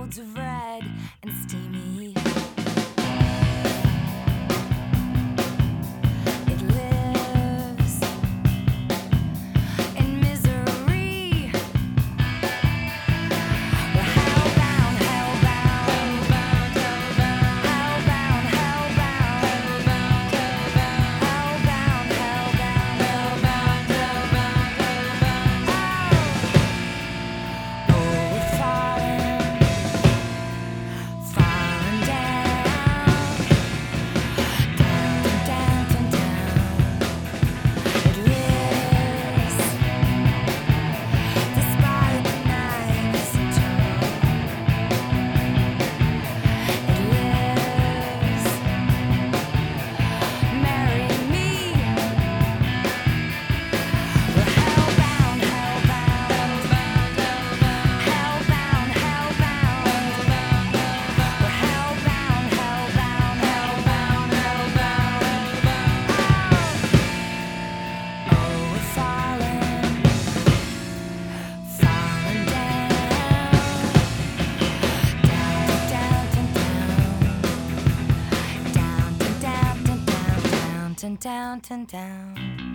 fields of red and steamy. It lives in misery. We're hellbound, hellbound, hellbound, hellbound, hellbound, hellbound, hellbound. Oh, we're falling, falling down, down, down, down, down. It lives despite the night is eternal. It lives, marry me. We're hellbound, hellbound, hellbound, hellbound. We're hellbound, hellbound, hellbound, hellbound. Oh, we're falling, falling down, down, down, down, down, down, down, down, down, down, down, down, down.